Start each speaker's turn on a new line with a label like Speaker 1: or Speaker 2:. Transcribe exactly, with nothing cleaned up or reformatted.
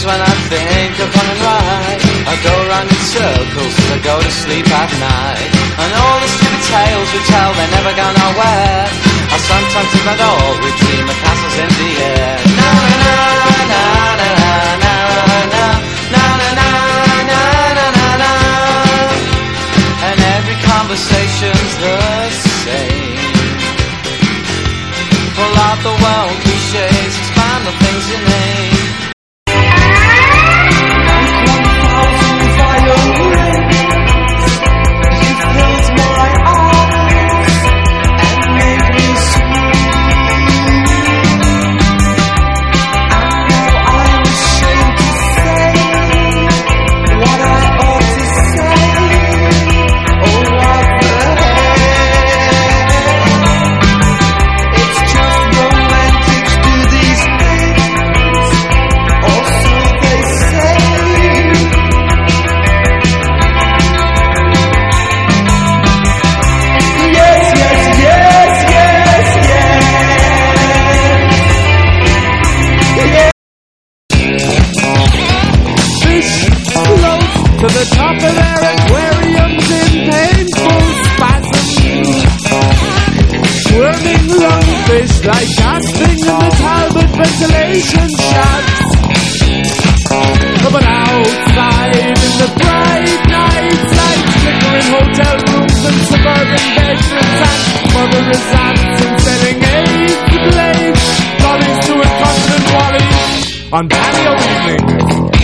Speaker 1: when I think of running right. I go round in circles as I go to sleep at night. And all the stupid tales we tell, they never go nowhere. I sometimes think that all we dream of castles in the air. Na na na na na na na na na na na na na na. And every conversation's the same. Pull out the world cliches, expand the things you name.
Speaker 2: To the top of their aquariums in painful spasms, squirming lungfish like gasping in the Talbot ventilation shafts. But outside in the bright nights, like flickering hotel rooms and suburban bedrooms and murderous ants and selling AIDS to blaze, lollies to incontinent wallies on patio evenings.